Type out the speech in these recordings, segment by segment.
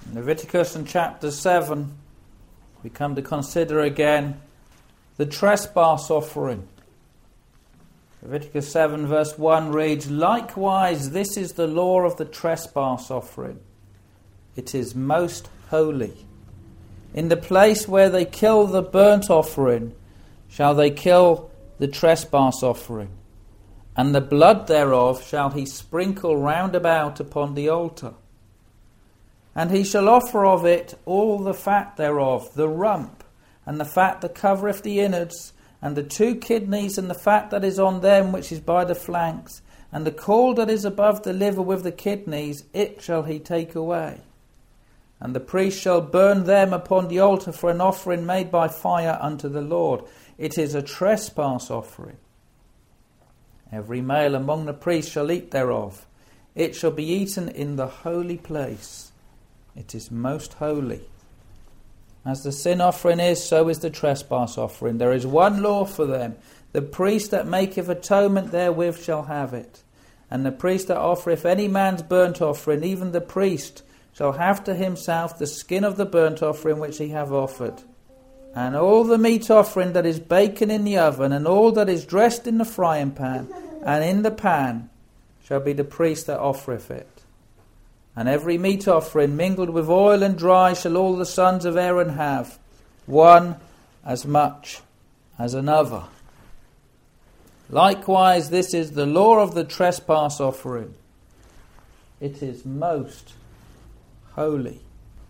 In Leviticus and chapter 7, we come to consider again the trespass offering. Leviticus 7 verse 1 reads, "Likewise, this is the law of the trespass offering. It is most holy. In the place where they kill the burnt offering, shall they kill the trespass offering, and the blood thereof shall he sprinkle round about upon the altar. And he shall offer of it all the fat thereof, the rump, and the fat that covereth the innards, and the 2 kidneys, and the fat that is on them which is by the flanks, and the caul that is above the liver with the kidneys, it shall he take away. And the priest shall burn them upon the altar for an offering made by fire unto the Lord. It is a trespass offering. Every male among the priests shall eat thereof. It shall be eaten in the holy place. It is most holy. As the sin offering is, so is the trespass offering. There is one law for them. The priest that maketh atonement therewith shall have it. And the priest that offereth any man's burnt offering, even the priest, shall have to himself the skin of the burnt offering which he have offered. And all the meat offering that is baken in the oven, and all that is dressed in the frying pan, and in the pan, shall be the priest that offereth it. And every meat offering mingled with oil and dry shall all the sons of Aaron have, one as much as another. Likewise, this is the law of the trespass offering. It is most holy.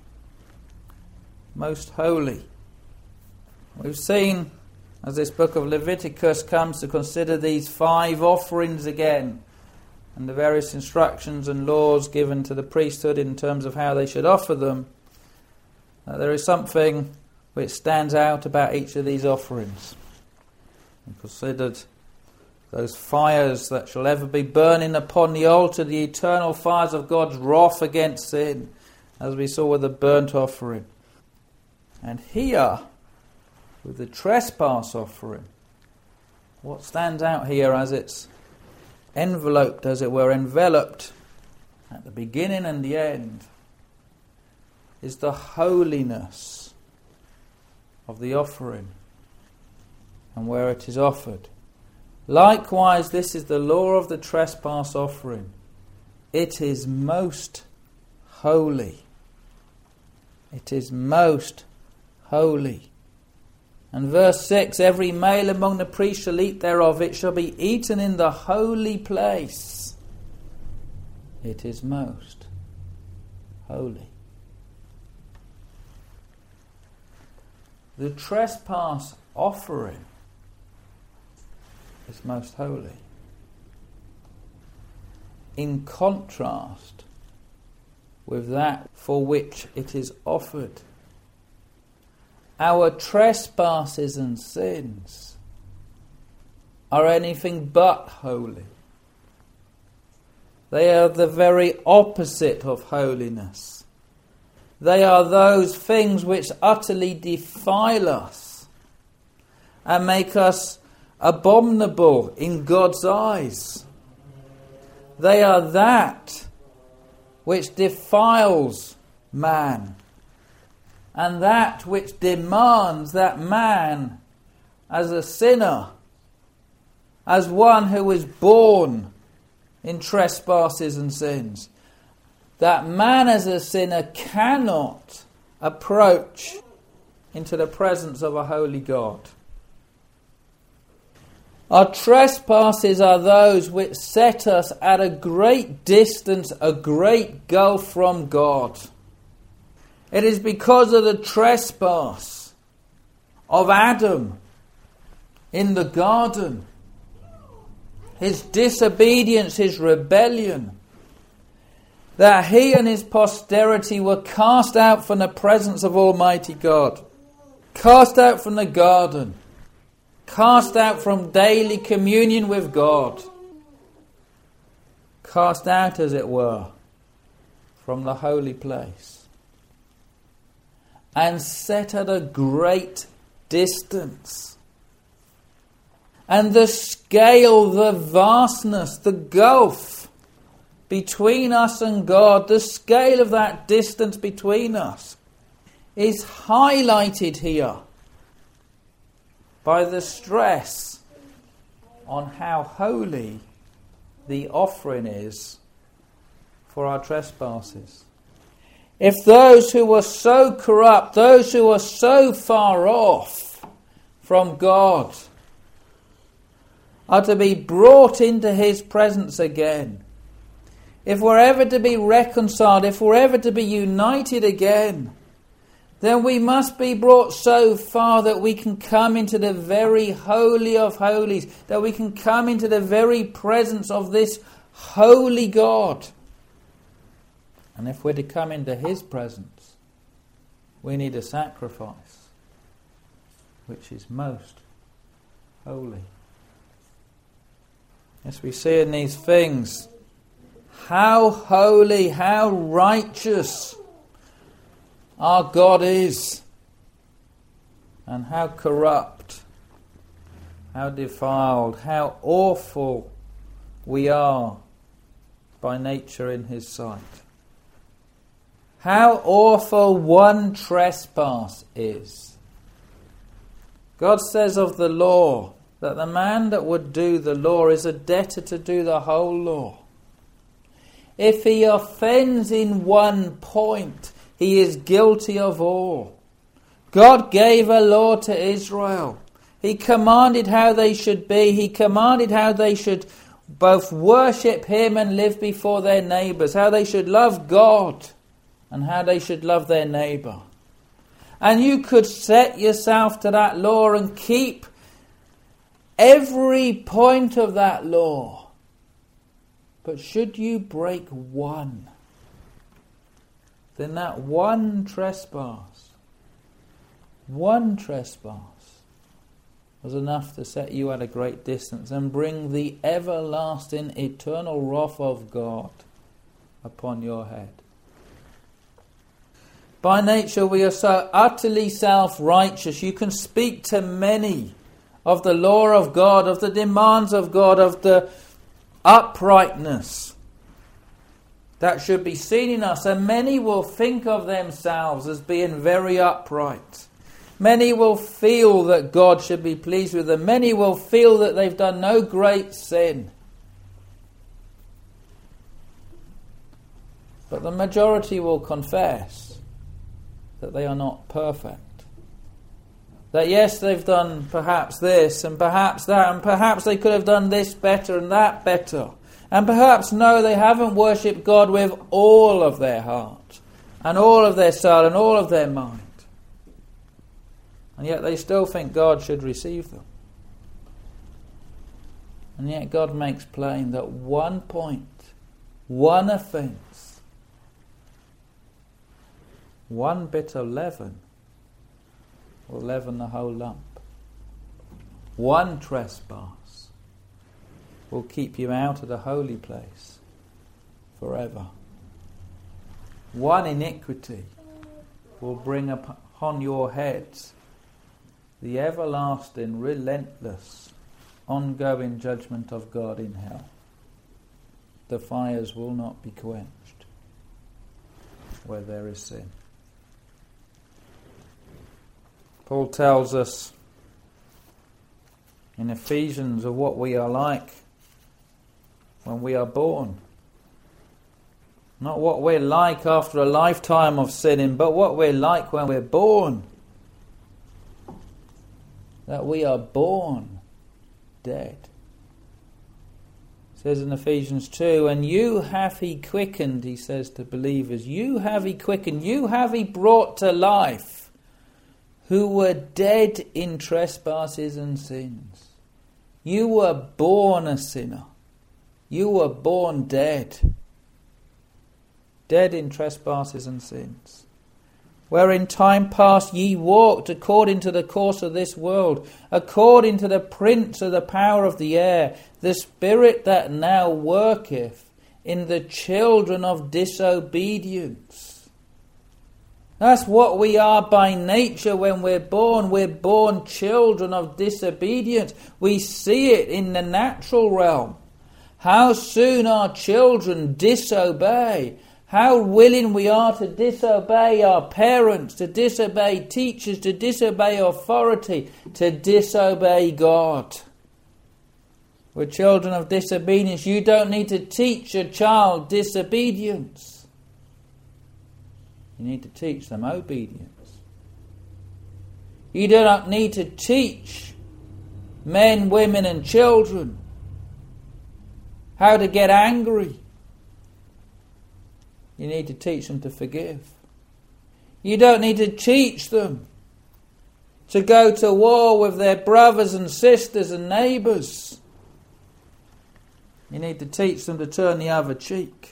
Most holy. We've seen, as this book of Leviticus comes to consider these 5 offerings again, and the various instructions and laws given to the priesthood in terms of how they should offer them, there is something which stands out about each of these offerings. We considered those fires that shall ever be burning upon the altar, the eternal fires of God's wrath against sin, as we saw with the burnt offering. And here, with the trespass offering, what stands out here as it's enveloped, as it were, enveloped at the beginning and the end, is the holiness of the offering and where it is offered. Likewise, this is the law of the trespass offering. It is most holy. It is most holy. And verse 6, every male among the priests shall eat thereof. It shall be eaten in the holy place. It is most holy. The trespass offering is most holy. In contrast with that for which it is offered. Our trespasses and sins are anything but holy. They are the very opposite of holiness. They are those things which utterly defile us and make us abominable in God's eyes. They are that which defiles man, and that which demands that man, as a sinner, as one who is born in trespasses and sins, that man as a sinner cannot approach into the presence of a holy God. Our trespasses are those which set us at a great distance, a great gulf from God. It is because of the trespass of Adam in the garden, his disobedience, his rebellion, that he and his posterity were cast out from the presence of Almighty God, cast out from the garden, cast out from daily communion with God, cast out, as it were, from the holy place, and set at a great distance. And the scale, the vastness, the gulf between us and God, the scale of that distance between us, is highlighted here by the stress on how holy the offering is for our trespasses. If those who were so corrupt, those who were so far off from God, are to be brought into his presence again, if we're ever to be reconciled, if we're ever to be united again, then we must be brought so far that we can come into the very holy of holies, that we can come into the very presence of this holy God. And if we're to come into his presence, we need a sacrifice which is most holy. As we see in these things, how holy, how righteous our God is, and how corrupt, how defiled, how awful we are by nature in his sight. How awful one trespass is. God says of the law that the man that would do the law is a debtor to do the whole law. If he offends in one point, he is guilty of all. God gave a law to Israel. He commanded how they should be. He commanded how they should both worship him and live before their neighbours, how they should love God and how they should love their neighbour. And you could set yourself to that law and keep every point of that law. But should you break one, then that one trespass was enough to set you at a great distance and bring the everlasting, eternal wrath of God upon your head. By nature we are so utterly self-righteous. You can speak to many of the law of God, of the demands of God, of the uprightness that should be seen in us, and many will think of themselves as being very upright. Many will feel that God should be pleased with them. Many will feel that they've done no great sin. But the majority will confess that they are not perfect. That yes, they've done perhaps this and perhaps that, and perhaps they could have done this better and that better. And perhaps no, they haven't worshipped God with all of their heart and all of their soul and all of their mind. And yet they still think God should receive them. And yet God makes plain that one point, one offence, one bit of leaven will leaven the whole lump. One trespass will keep you out of the holy place forever. One iniquity will bring upon your heads the everlasting, relentless, ongoing judgment of God in hell. The fires will not be quenched where there is sin. Paul tells us in Ephesians of what we are like when we are born. Not what we're like after a lifetime of sinning, but what we're like when we're born. That we are born dead. It says in Ephesians 2, and you have he quickened, he says to believers, you have he quickened, you have he brought to life, who were dead in trespasses and sins. You were born a sinner. You were born dead. Dead in trespasses and sins. Where in time past ye walked according to the course of this world, according to the prince of the power of the air, the spirit that now worketh in the children of disobedience. That's what we are by nature when we're born. We're born children of disobedience. We see it in the natural realm. How soon our children disobey. How willing we are to disobey our parents, to disobey teachers, to disobey authority, to disobey God. We're children of disobedience. You don't need to teach a child disobedience. You need to teach them obedience. You do not need to teach men, women and children how to get angry. You need to teach them to forgive. You don't need to teach them to go to war with their brothers and sisters and neighbours. You need to teach them to turn the other cheek.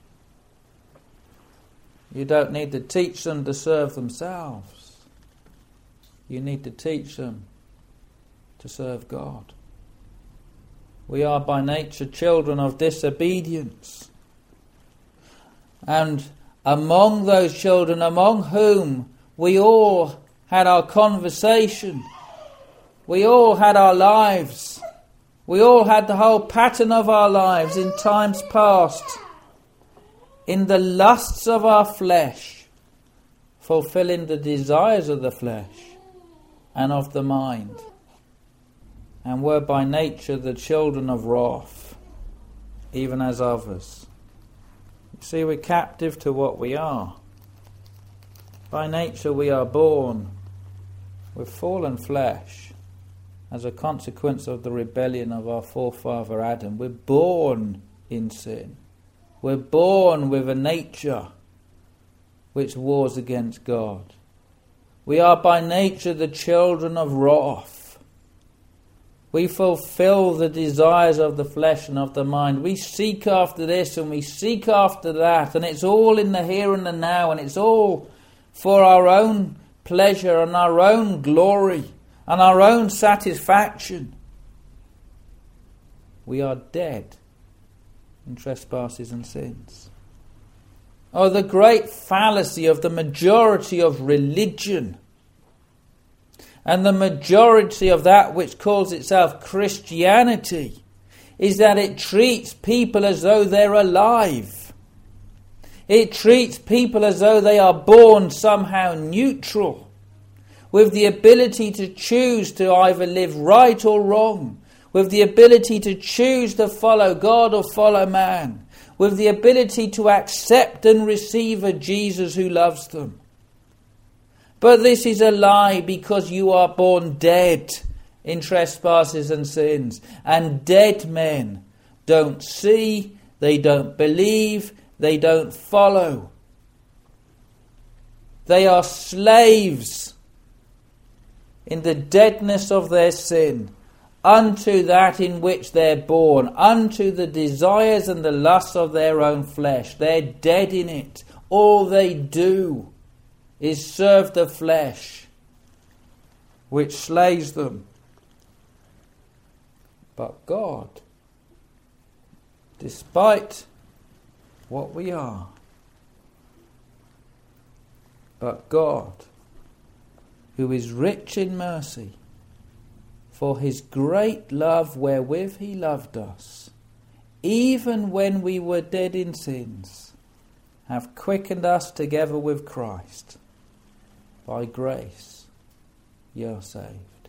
You don't need to teach them to serve themselves. You need to teach them to serve God. We are by nature children of disobedience. And among those children, among whom we all had our conversation, we all had our lives, we all had the whole pattern of our lives in times past, in the lusts of our flesh, fulfilling the desires of the flesh and of the mind, and were by nature the children of wrath, even as others. You see, we're captive to what we are. By nature we are born with fallen flesh as a consequence of the rebellion of our forefather Adam. We're born in sin. We're born with a nature which wars against God. We are by nature the children of wrath. We fulfill the desires of the flesh and of the mind. We seek after this and we seek after that, and it's all in the here and the now, and it's all for our own pleasure and our own glory and our own satisfaction. We are dead in trespasses and sins. Oh, the great fallacy of the majority of religion and the majority of that which calls itself Christianity is that it treats people as though they're alive. It treats people as though they are born somehow neutral, with the ability to choose to either live right or wrong, with the ability to choose to follow God or follow man, with the ability to accept and receive a Jesus who loves them. But this is a lie, because you are born dead in trespasses and sins. And dead men don't see, they don't believe, they don't follow. They are slaves in the deadness of their sin unto that in which they're born, unto the desires and the lusts of their own flesh. They're dead in it. All they do is serve the flesh, which slays them. But God, despite what we are, but God, who is rich in mercy, for his great love wherewith he loved us, even when we were dead in sins, have quickened us together with Christ. By grace ye are saved.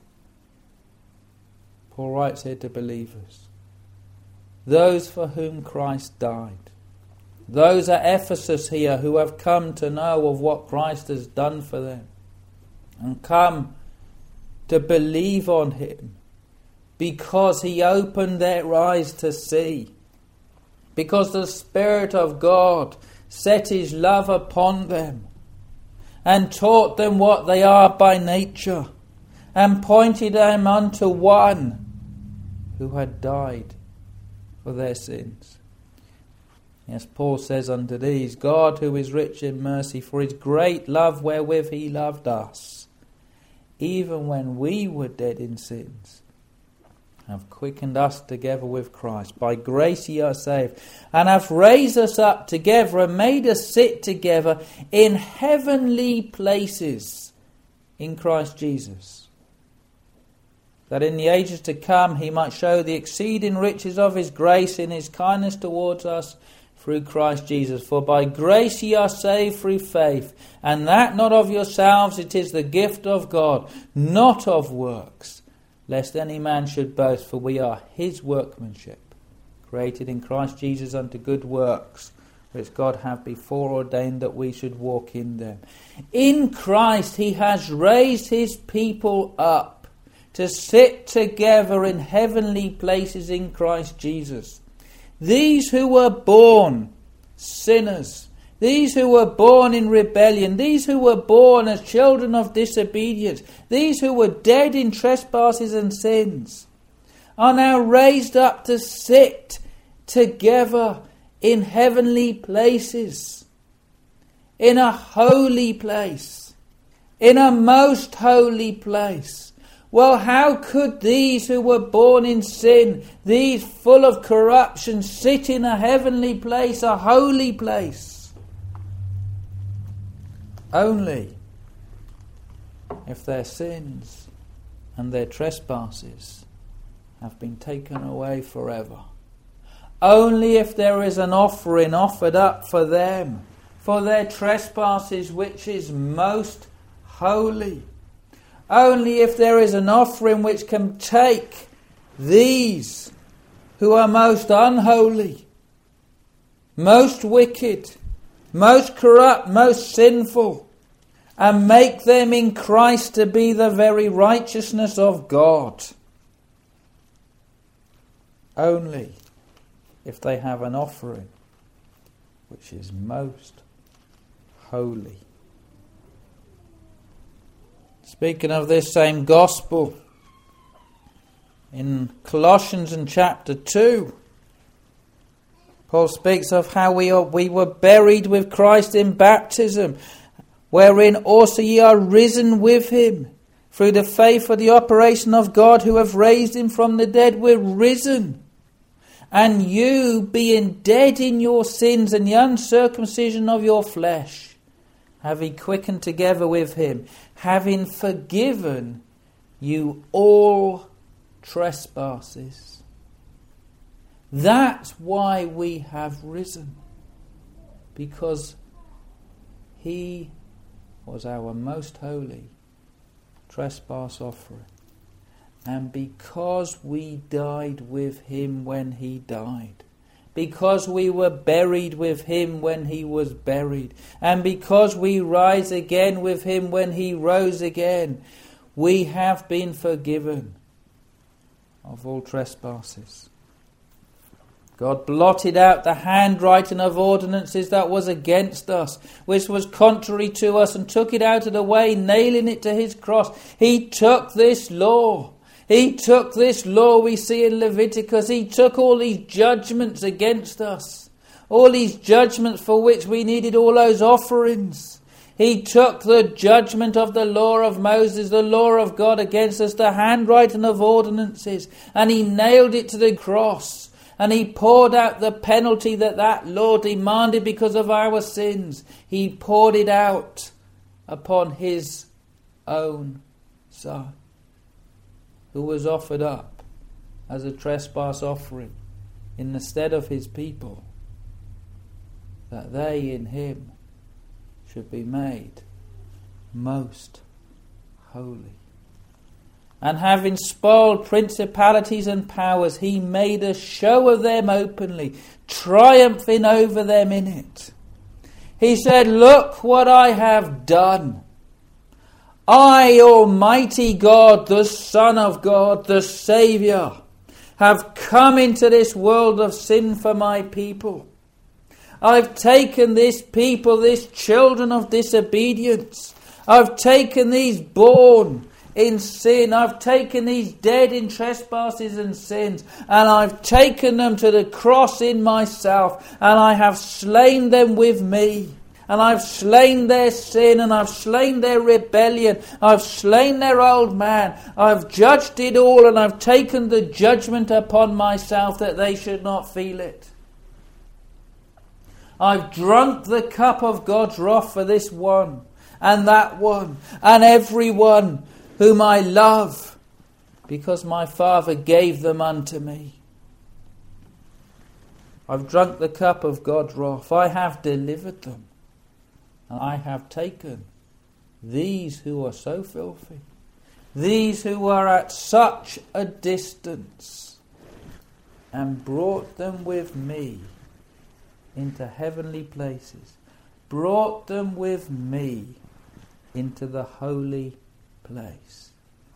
Paul writes here to believers, those for whom Christ died. Those at Ephesus here who have come to know of what Christ has done for them and come to believe on him because he opened their eyes to see, because the Spirit of God set his love upon them and taught them what they are by nature, and pointed them unto one who had died for their sins. Yes, Paul says unto these, God, who is rich in mercy, for his great love wherewith he loved us, even when we were dead in sins, have quickened us together with Christ. By grace ye are saved, and hath raised us up together, and made us sit together in heavenly places in Christ Jesus. that in the ages to come he might show the exceeding riches of his grace in his kindness towards us through Christ Jesus. For by grace ye are saved through faith, and that not of yourselves, it is the gift of God, not of works, lest any man should boast. For we are his workmanship, created in Christ Jesus unto good works, which God hath before ordained that we should walk in them. In Christ he has raised his people up to sit together in heavenly places in Christ Jesus. These who were born sinners, these who were born in rebellion, these who were born as children of disobedience, these who were dead in trespasses and sins, are now raised up to sit together in heavenly places, in a holy place, in a most holy place. Well, how could these who were born in sin, these full of corruption, sit in a heavenly place, a holy place? Only if their sins and their trespasses have been taken away forever. Only if there is an offering offered up for them, for their trespasses, which is most holy. Only if there is an offering which can take these who are most unholy, most wicked, most corrupt, most sinful, and make them in Christ to be the very righteousness of God. Only if they have an offering which is most holy. Speaking of this same gospel, in Colossians in chapter 2, Paul speaks of how we were buried with Christ in baptism, wherein also ye are risen with him. Through the faith of the operation of God who hath raised him from the dead, we're risen. And you, being dead in your sins and the uncircumcision of your flesh, have he quickened together with him, having forgiven you all trespasses. That's why we have risen. Because he was our most holy trespass offering. And because we died with him when he died, because we were buried with him when he was buried, and because we rise again with him when he rose again, we have been forgiven of all trespasses. God blotted out the handwriting of ordinances that was against us, which was contrary to us, and took it out of the way, nailing it to his cross. He took this law. He took this law we see in Leviticus. He took all these judgments against us. All these judgments for which we needed all those offerings. He took the judgment of the law of Moses, the law of God against us, the handwriting of ordinances, and he nailed it to the cross. And he poured out the penalty that law demanded because of our sins. He poured it out upon his own Son, who was offered up as a trespass offering in the stead of his people, that they in him should be made most holy. And having spoiled principalities and powers, he made a show of them openly, triumphing over them in it. He said, look what I have done. I, Almighty God, the Son of God, the Saviour, have come into this world of sin for my people. I've taken this people, these children of disobedience. I've taken these born in sin. I've taken these dead in trespasses and sins. And I've taken them to the cross in myself. And I have slain them with me. And I've slain their sin, and I've slain their rebellion. I've slain their old man. I've judged it all, and I've taken the judgment upon myself that they should not feel it. I've drunk the cup of God's wrath for this one, and that one, and every one whom I love. because my Father gave them unto me. I've drunk the cup of God's wrath. I have delivered them. And I have taken these who are so filthy, these who were at such a distance, and brought them with me into heavenly places, brought them with me into the holy place.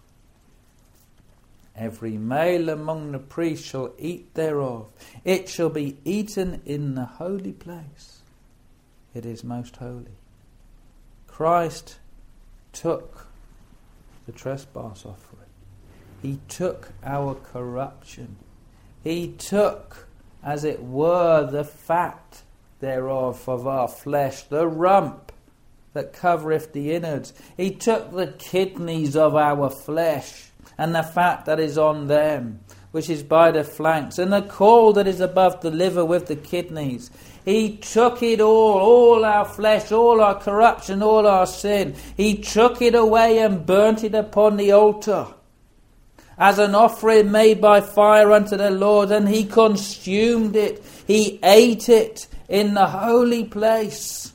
Every male among the priests shall eat thereof. It shall be eaten in the holy place. It is most holy. Christ took the trespass offering. He took our corruption. He took, as it were, the fat thereof of our flesh, the rump that covereth the innards. He took the kidneys of our flesh, and the fat that is on them, which is by the flanks, and the caul that is above the liver with the kidneys. He took it all our flesh, all our corruption, all our sin. He took it away and burnt it upon the altar as an offering made by fire unto the Lord, and he consumed it. He ate it in the holy place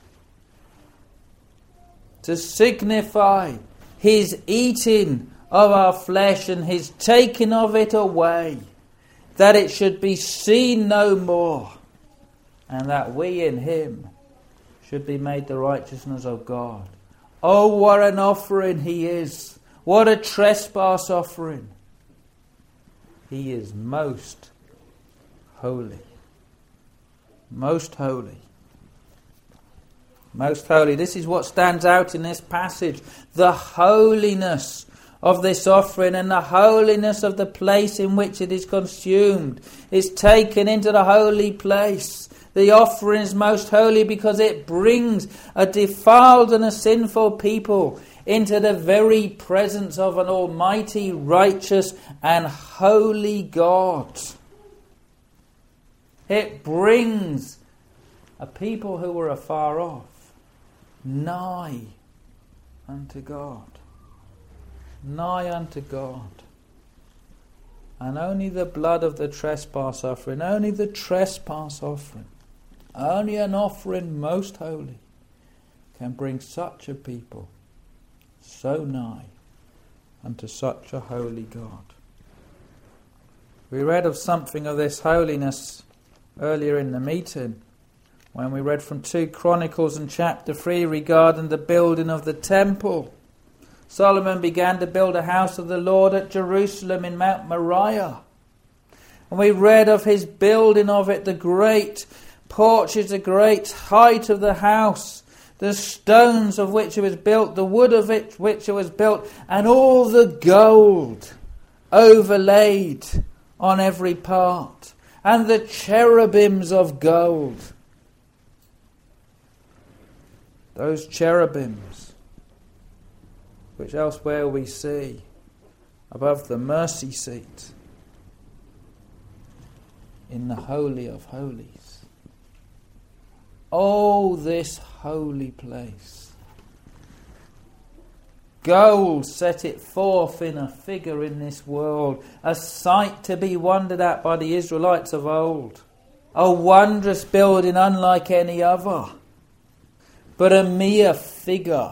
to signify his eating of our flesh and his taking of it away, that it should be seen no more, and that we in him should be made the righteousness of God. Oh, what an offering he is! What a trespass offering! He is most holy. Most holy. Most holy. This is what stands out in this passage. The holiness of this offering and the holiness of the place in which it is consumed is taken into the holy place. The offering is most holy because it brings a defiled and a sinful people into the very presence of an almighty, righteous and holy God. It brings a people who were afar off nigh unto God. Nigh unto God. And only the blood of the trespass offering, only the trespass offering, only an offering most holy can bring such a people so nigh unto such a holy God. We read of something of this holiness earlier in the meeting when we read from 2 Chronicles and chapter 3 regarding the building of the temple. Solomon began to build a house of the Lord at Jerusalem in Mount Moriah. And we read of his building of it, the great porches, the great height of the house, the stones of which it was built, the wood of it which it was built, and all the gold overlaid on every part, and the cherubims of gold. Those cherubims, which elsewhere we see above the mercy seat in the Holy of Holies. Oh, this holy place. Gold set it forth in a figure in this world, a sight to be wondered at by the Israelites of old. A wondrous building unlike any other, but a mere figure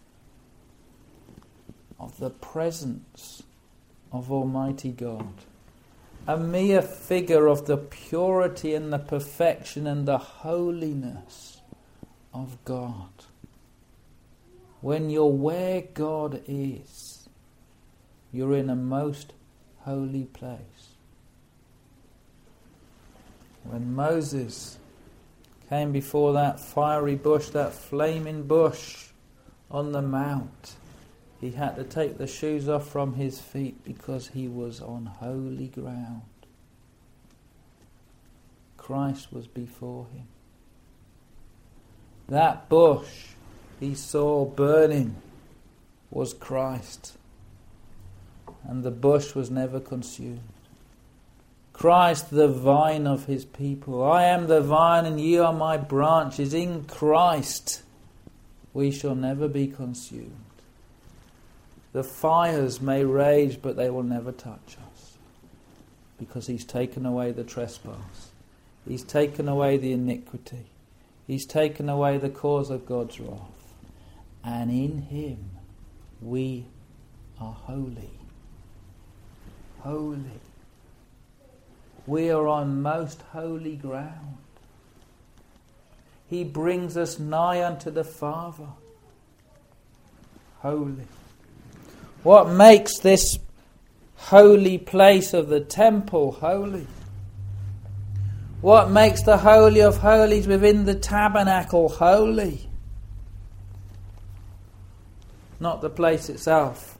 of the presence of Almighty God. A mere figure of the purity and the perfection and the holiness of God. When you're where God is, you're in a most holy place. When Moses came before that fiery bush, that flaming bush on the mount, he had to take the shoes off from his feet because he was on holy ground. Christ was before him. That bush he saw burning was Christ, and the bush was never consumed. Christ, the vine of his people. I am the vine and ye are my branches. In Christ we shall never be consumed. The fires may rage, but they will never touch us, because he's taken away the trespass. He's taken away the iniquity. He's taken away the cause of God's wrath. And in him we are holy. Holy. We are on most holy ground. He brings us nigh unto the Father. Holy. What makes this holy place of the temple holy? What makes the Holy of Holies within the tabernacle holy? Not the place itself.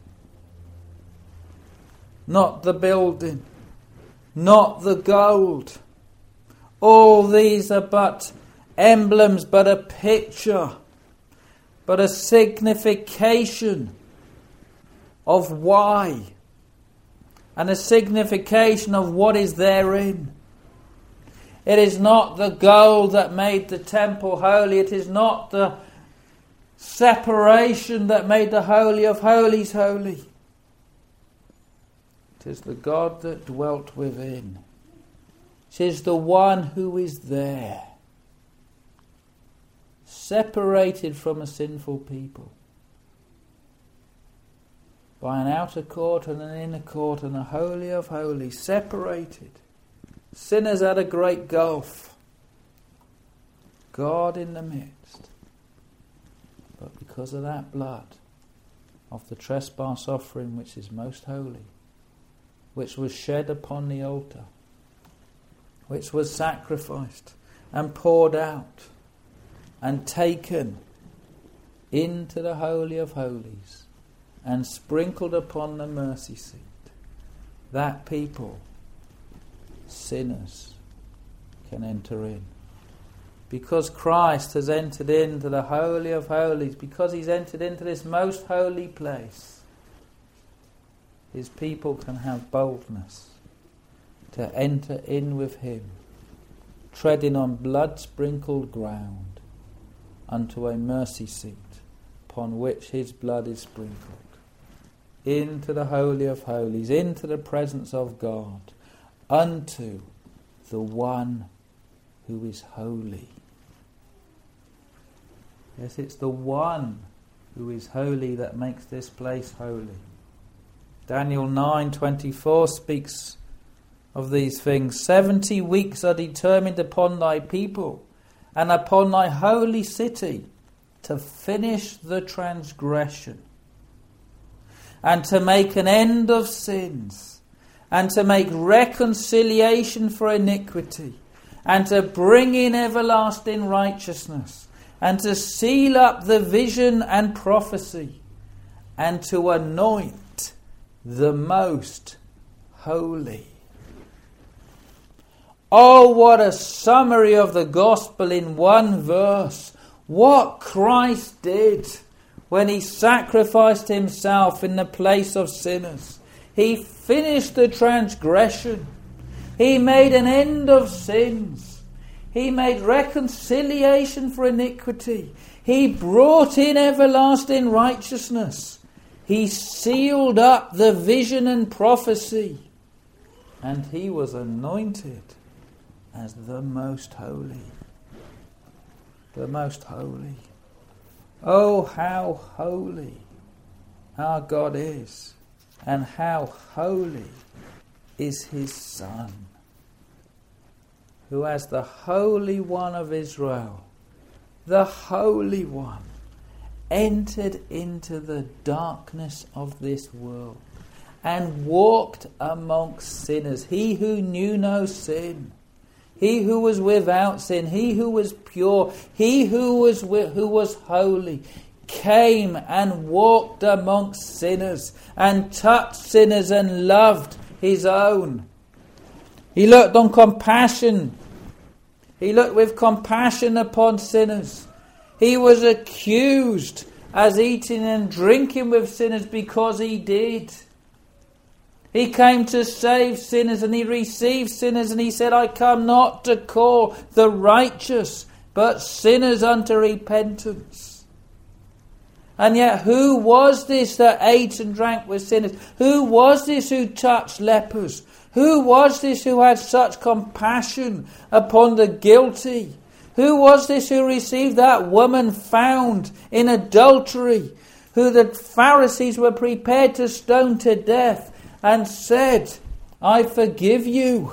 Not the building. Not the gold. All these are but emblems, but a picture, but a signification of why, and a signification of what is therein. It is not the gold that made the temple holy. It is not the separation that made the Holy of Holies holy. It is the God that dwelt within. It is the one who is there, separated from a sinful people by an outer court and an inner court and a Holy of Holies, separated. Sinners at a great gulf. God in the midst. But because of that blood of the trespass offering, which is most holy, which was shed upon the altar, which was sacrificed and poured out and taken into the Holy of Holies and sprinkled upon the mercy seat, that people, sinners, can enter in. Because Christ has entered into the Holy of Holies, because he's entered into this most holy place, his people can have boldness to enter in with him, treading on blood-sprinkled ground, unto a mercy seat upon which his blood is sprinkled, into the Holy of Holies, into the presence of God, unto the one who is holy. Yes, it's the one who is holy that makes this place holy. Daniel 9:24 speaks of these things. 70 weeks are determined upon thy people and upon thy holy city to finish the transgression and to make an end of sins and to make reconciliation for iniquity and to bring in everlasting righteousness and to seal up the vision and prophecy and to anoint the most holy. Oh, what a summary of the gospel in one verse. What Christ did when he sacrificed himself in the place of sinners. He finished the transgression. He made an end of sins. He made reconciliation for iniquity. He brought in everlasting righteousness. He sealed up the vision and prophecy. And he was anointed as the most holy. The most holy. Oh, how holy our God is, and how holy is his Son, who as the Holy One of Israel, the Holy One, entered into the darkness of this world and walked amongst sinners. He who knew no sin, he who was without sin, he who was pure, he who was holy, came and walked amongst sinners and touched sinners and loved his own. He looked on compassion. He looked with compassion upon sinners. He was accused as eating and drinking with sinners because he did. He came to save sinners and he received sinners, and he said, I come not to call the righteous, but sinners unto repentance. And yet who was this that ate and drank with sinners? Who was this who touched lepers? Who was this who had such compassion upon the guilty? Who was this who received that woman found in adultery, who the Pharisees were prepared to stone to death, and said, I forgive you?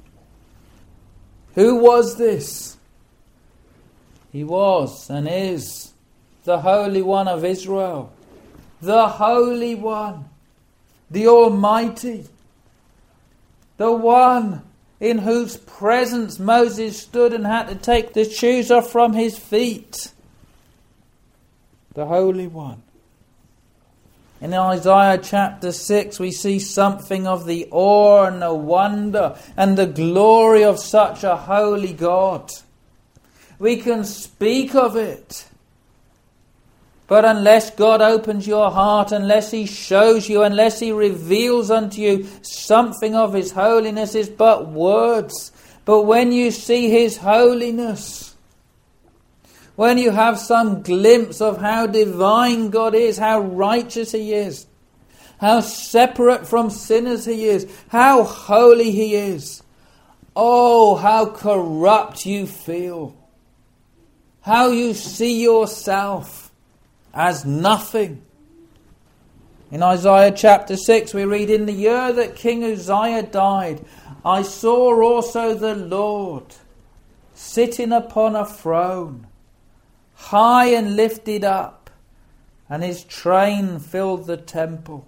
Who was this? He was and is the Holy One of Israel, the Holy One, the Almighty, the one in whose presence Moses stood and had to take the shoes off from his feet. The Holy One. In Isaiah chapter 6 we see something of the awe and the wonder and the glory of such a holy God. We can speak of it. But unless God opens your heart, unless He shows you, unless He reveals unto you something of His holiness, it's but words. But when you see His holiness, when you have some glimpse of how divine God is, how righteous He is, how separate from sinners He is, how holy He is, oh, how corrupt you feel, how you see yourself as nothing. In Isaiah chapter 6 we read, in the year that King Uzziah died, I saw also the Lord sitting upon a throne, high and lifted up, and His train filled the temple.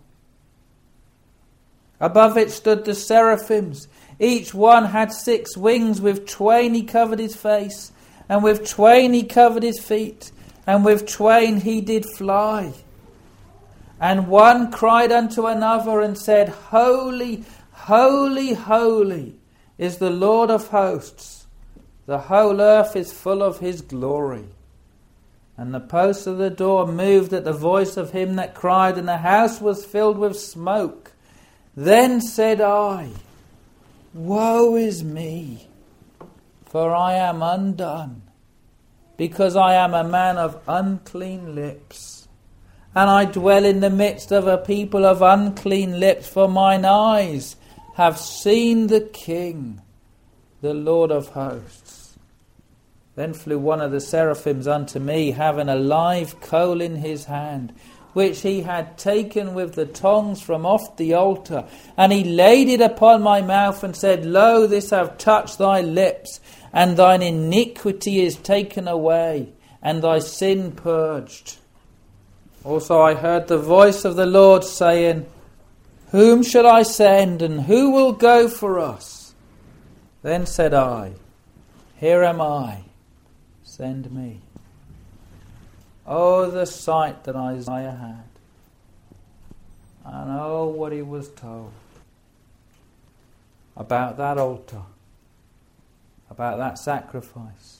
Above it stood the seraphims. Each one had 6 wings. With twain He covered His face, and with twain He covered His feet, and with twain He did fly. And one cried unto another and said, Holy, holy, holy is the Lord of hosts. The whole earth is full of His glory. And the posts of the door moved at the voice of him that cried, and the house was filled with smoke. Then said I, Woe is me, for I am undone, because I am a man of unclean lips, and I dwell in the midst of a people of unclean lips, for mine eyes have seen the King, the Lord of hosts. Then flew one of the seraphims unto me, having a live coal in his hand, which he had taken with the tongs from off the altar. And he laid it upon my mouth and said, Lo, this have touched thy lips, and thine iniquity is taken away, and thy sin purged. Also I heard the voice of the Lord saying, Whom shall I send, and who will go for us? Then said I, Here am I, send me. Oh, the sight that Isaiah had, and oh, what he was told about that altar, about that sacrifice,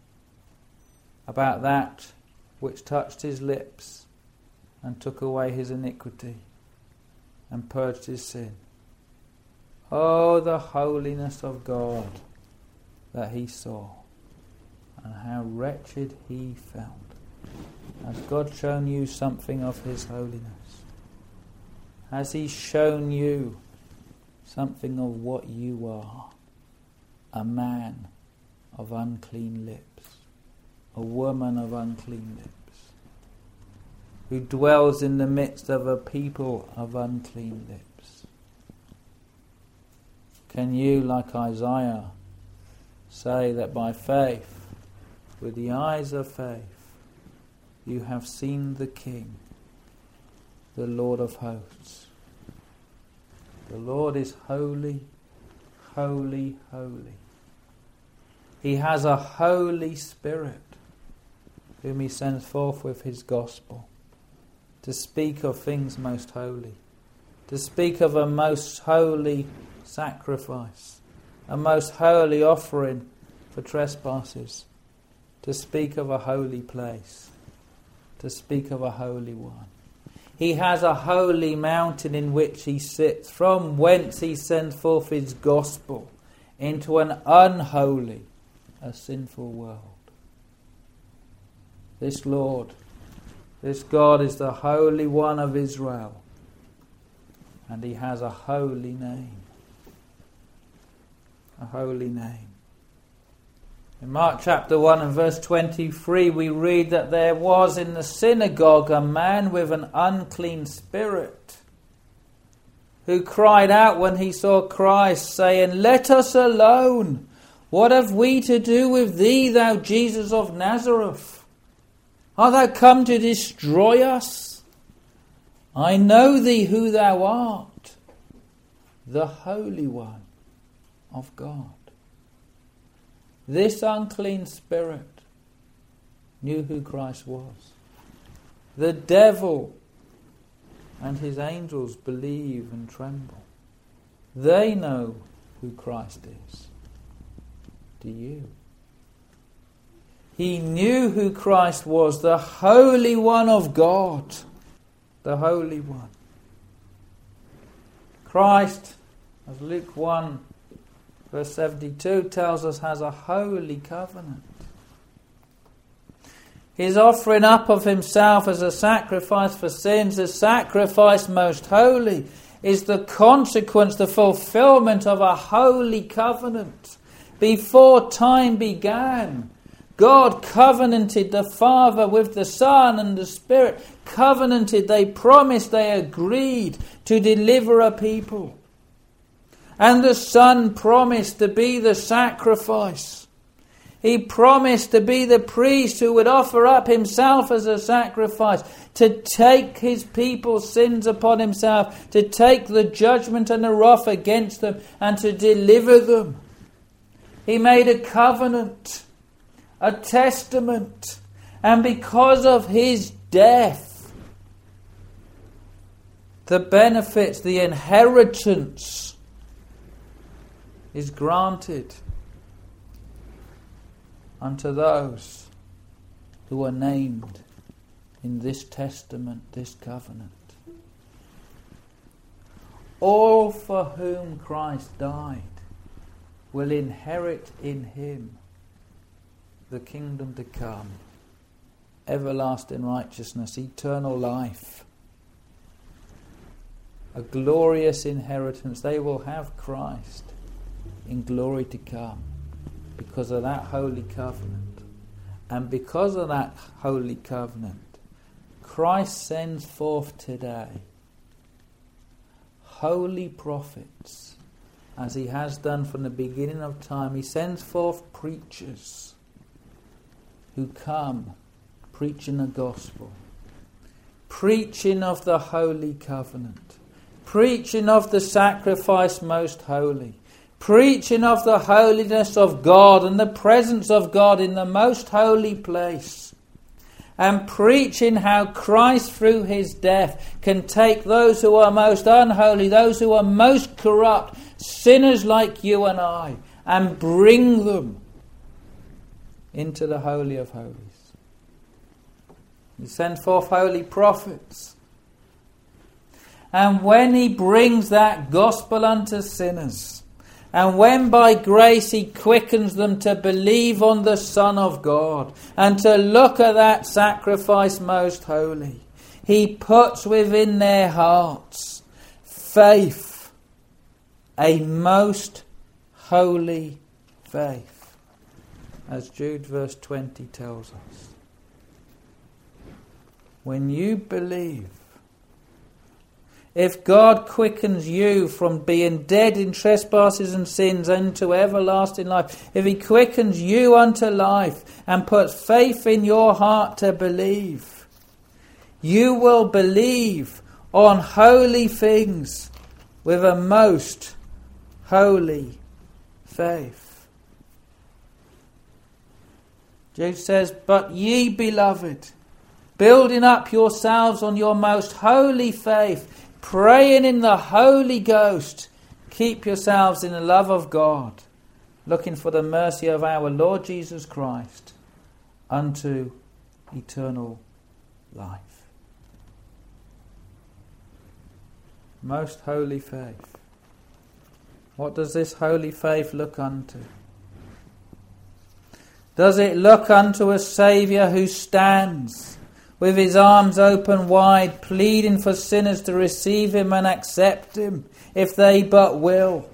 about that which touched his lips and took away his iniquity and purged his sin. Oh, the holiness of God that he saw, and how wretched he felt. Has God shown you something of His holiness? Has He shown you something of what you are? A man of unclean lips, a woman of unclean lips, who dwells in the midst of a people of unclean lips. Can you, like Isaiah, say that by faith, with the eyes of faith, you have seen the King, the Lord of hosts? The Lord is holy, holy, holy. He has a Holy Spirit whom He sends forth with His gospel to speak of things most holy, to speak of a most holy sacrifice, a most holy offering for trespasses, to speak of a holy place, to speak of a holy one. He has a holy mountain in which He sits, from whence He sends forth His gospel into an unholy, a sinful world. This Lord This God is the Holy One of Israel, and he has a holy name. A holy name. In Mark chapter 1 and verse 23 we read that there was in the synagogue a man with an unclean spirit, who cried out when he saw Christ, saying, "Let us alone. What have we to do with thee, thou Jesus of Nazareth? Art thou come to destroy us? I know thee who thou art, the Holy One of God." This unclean spirit knew who Christ was. The devil and his angels believe and tremble. They know who Christ is. Do you? He knew who Christ was, the Holy One of God. The Holy One. Christ, as Luke 1 verse 72 tells us, has a holy covenant. His offering up of himself as a sacrifice for sins, the sacrifice most holy, is the consequence, the fulfillment of a holy covenant. Before time began, God covenanted, the Father with the Son and the Spirit covenanted, they promised, they agreed to deliver a people. And the Son promised to be the sacrifice. He promised to be the priest who would offer up himself as a sacrifice, to take his people's sins upon himself, to take the judgment and the wrath against them, and to deliver them. He made a covenant, a testament, and because of his death, the benefits, the inheritance is granted unto those who are named in this testament, this covenant. All for whom Christ died will inherit in him the kingdom to come, everlasting righteousness, eternal life, a glorious inheritance. They will have Christ in glory to come because of that holy covenant. And because of that holy covenant, Christ sends forth today holy prophets, as he has done from the beginning of time. He sends forth preachers who come preaching the gospel, preaching of the holy covenant, preaching of the sacrifice most holy, preaching of the holiness of God and the presence of God in the most holy place, and preaching how Christ through his death can take those who are most unholy, those who are most corrupt, sinners like you and I, and bring them into the Holy of Holies. He sends forth holy prophets. And when he brings that gospel unto sinners, and when by grace he quickens them to believe on the Son of God and to look at that sacrifice most holy, he puts within their hearts faith, a most holy faith, as Jude verse 20 tells us. When you believe, if God quickens you from being dead in trespasses and sins unto everlasting life, if he quickens you unto life and puts faith in your heart to believe, you will believe on holy things with a most holy faith. Jude says, "But ye, beloved, building up yourselves on your most holy faith, praying in the Holy Ghost, keep yourselves in the love of God, looking for the mercy of our Lord Jesus Christ unto eternal life." Most holy faith. What does this holy faith look unto? Does it look unto a Saviour who stands with his arms open wide, pleading for sinners to receive him and accept him, if they but will?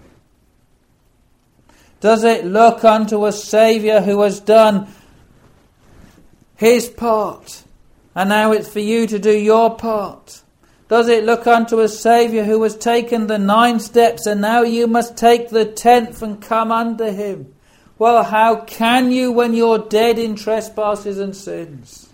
Does it look unto a Saviour who has done his part, and now it's for you to do your part? Does it look unto a Saviour who has taken the 9 steps, and now you must take the 10th and come unto him? Well, how can you when you're dead in trespasses and sins?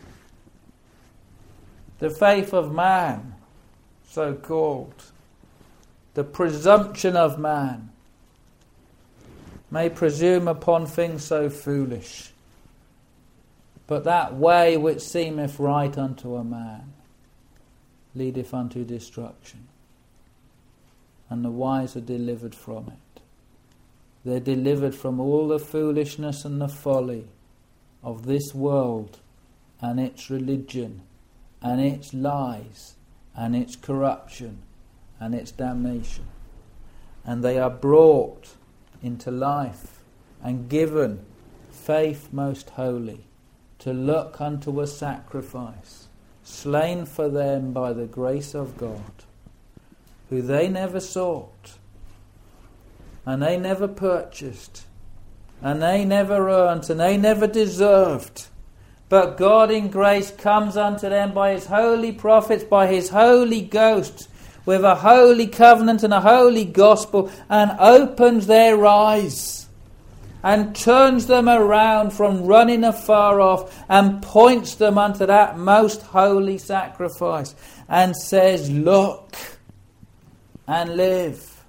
The faith of man, so called, the presumption of man, may presume upon things so foolish. But that way which seemeth right unto a man leadeth unto destruction, and the wise are delivered from it. They're delivered from all the foolishness and the folly of this world and its religion and its lies and its corruption and its damnation. And they are brought into life and given faith most holy, to look unto a sacrifice slain for them by the grace of God, who they never sought, and they never purchased, and they never earned, and they never deserved. But God in grace comes unto them by his holy prophets, by his Holy Ghost, with a holy covenant and a holy gospel, and opens their eyes and turns them around from running afar off, and points them unto that most holy sacrifice, and says, look and live.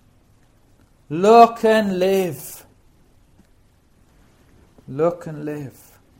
Look and live. Look and live.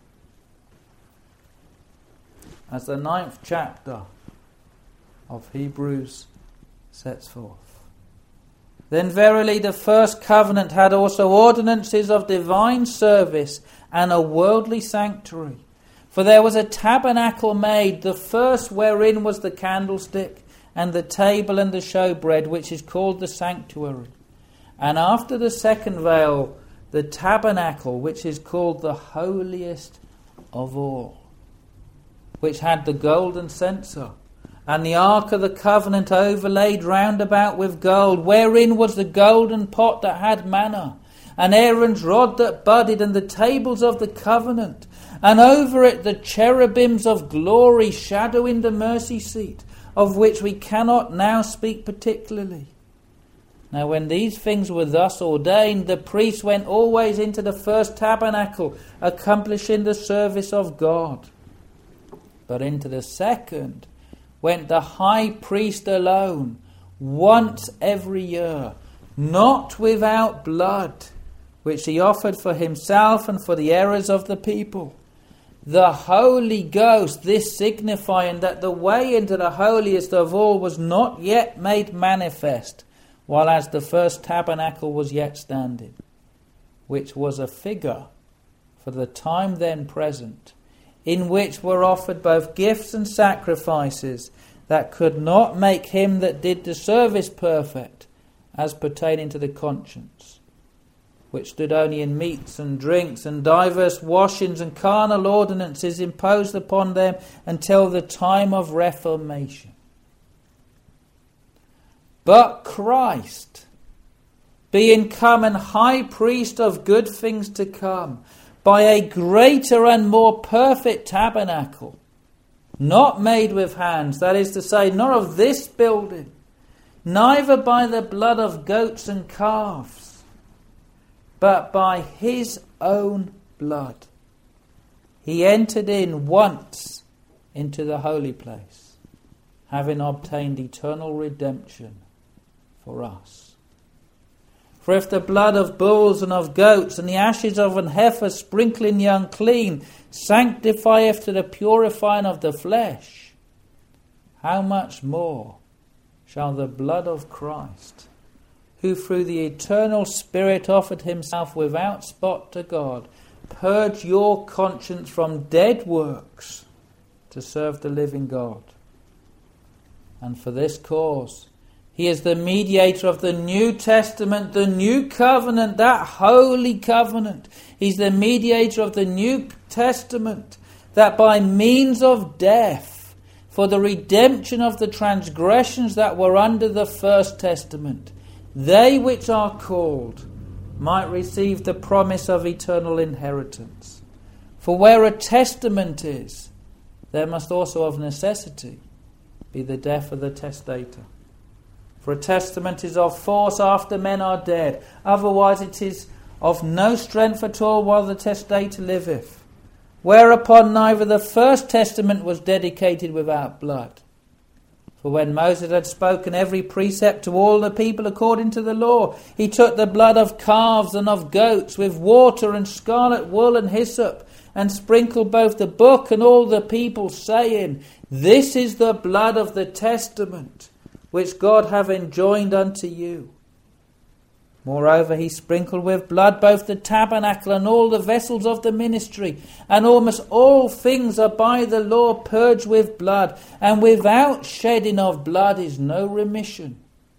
As the 9th chapter of Hebrews sets forth. Then verily the first covenant had also ordinances of divine service and a worldly sanctuary. For there was a tabernacle made, the first wherein was the candlestick, and the table and the showbread, which is called the sanctuary. And after the second veil, the tabernacle, which is called the holiest of all, which had the golden censer, and the ark of the covenant overlaid round about with gold, wherein was the golden pot that had manna, and Aaron's rod that budded, and the tables of the covenant, and over it the cherubims of glory shadowing the mercy seat, of which we cannot now speak particularly. Now when these things were thus ordained, the priest went always into the first tabernacle, accomplishing the service of God. But into the second went the high priest alone, once every year, not without blood, which he offered for himself and for the errors of the people. The Holy Ghost, this signifying that the way into the holiest of all was not yet made manifest, while as the first tabernacle was yet standing, which was a figure for the time then present, in which were offered both gifts and sacrifices that could not make him that did the service perfect, as pertaining to the conscience, which stood only in meats and drinks and divers washings and carnal ordinances imposed upon them until the time of Reformation. But Christ, being come an high priest of good things to come, by a greater and more perfect tabernacle, not made with hands, that is to say, not of this building, neither by the blood of goats and calves, but by his own blood. He entered in once into the holy place, having obtained eternal redemption for us. For if the blood of bulls and of goats and the ashes of an heifer sprinkling the unclean sanctifieth to the purifying of the flesh, how much more shall the blood of Christ, who through the eternal Spirit offered himself without spot to God, purge your conscience from dead works to serve the living God? And for this cause he is the mediator of the New Testament, the New Covenant, that holy covenant. He's the mediator of the New Testament, that by means of death, for the redemption of the transgressions that were under the first testament, they which are called might receive the promise of eternal inheritance. For where a testament is, there must also of necessity be the death of the testator. For a testament is of force after men are dead, otherwise it is of no strength at all while the testator liveth. Whereupon neither the first testament was dedicated without blood. For when Moses had spoken every precept to all the people according to the law, he took the blood of calves and of goats with water and scarlet wool and hyssop, and sprinkled both the book and all the people, saying, This is the blood of the testament, which God hath enjoined unto you. Moreover, he sprinkled with blood both the tabernacle and all the vessels of the ministry, and almost all things are by the law purged with blood, and without shedding of blood is no remission.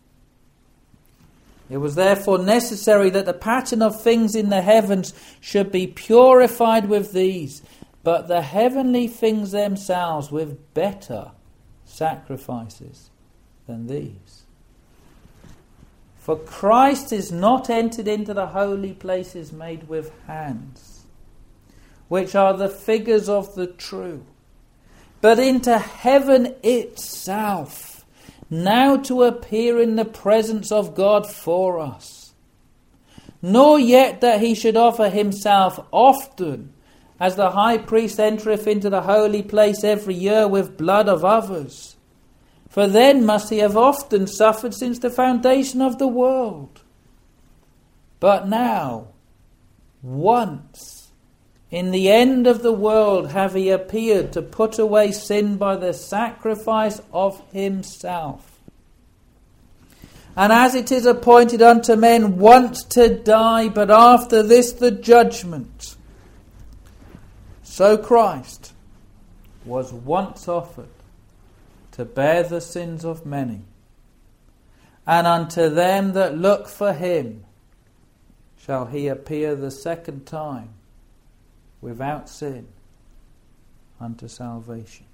It was therefore necessary that the pattern of things in the heavens should be purified with these, but the heavenly things themselves with better sacrifices than these. For Christ is not entered into the holy places made with hands, which are the figures of the true, but into heaven itself, now to appear in the presence of God for us. Nor yet that he should offer himself often, as the high priest entereth into the holy place every year with blood of others. For then must he have often suffered since the foundation of the world. But now, once, in the end of the world, have he appeared to put away sin by the sacrifice of himself. And as it is appointed unto men once to die, but after this the judgment, so Christ was once offered to bear the sins of many, and unto them that look for him shall he appear the second time without sin unto salvation.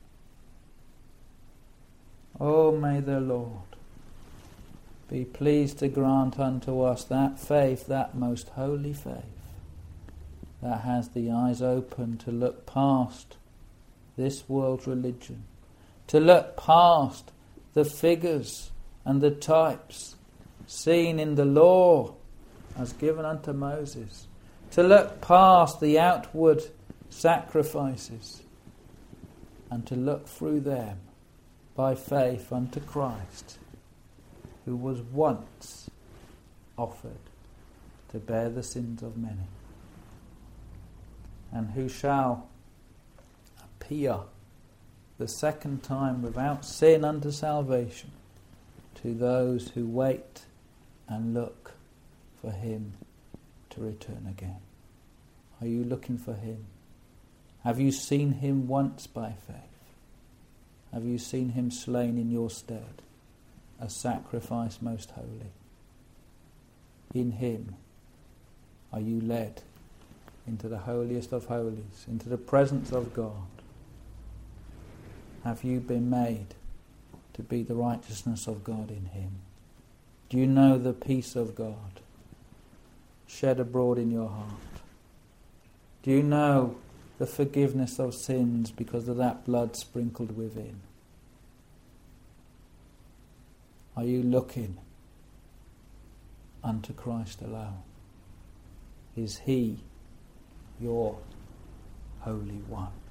Oh, may the Lord be pleased to grant unto us that faith, that most holy faith, that has the eyes open to look past this world's religion, to look past the figures and the types seen in the law as given unto Moses, to look past the outward sacrifices and to look through them by faith unto Christ, who was once offered to bear the sins of many, and who shall appear the second time without sin unto salvation to those who wait and look for him to return again. Are you looking for him? Have you seen him once by faith? Have you seen him slain in your stead, a sacrifice most holy? In him are you led into the holiest of holies, into the presence of God? Have you been made to be the righteousness of God in him? Do you know the peace of God shed abroad in your heart? Do you know the forgiveness of sins because of that blood sprinkled within? Are you looking unto Christ alone? Is he your Holy One?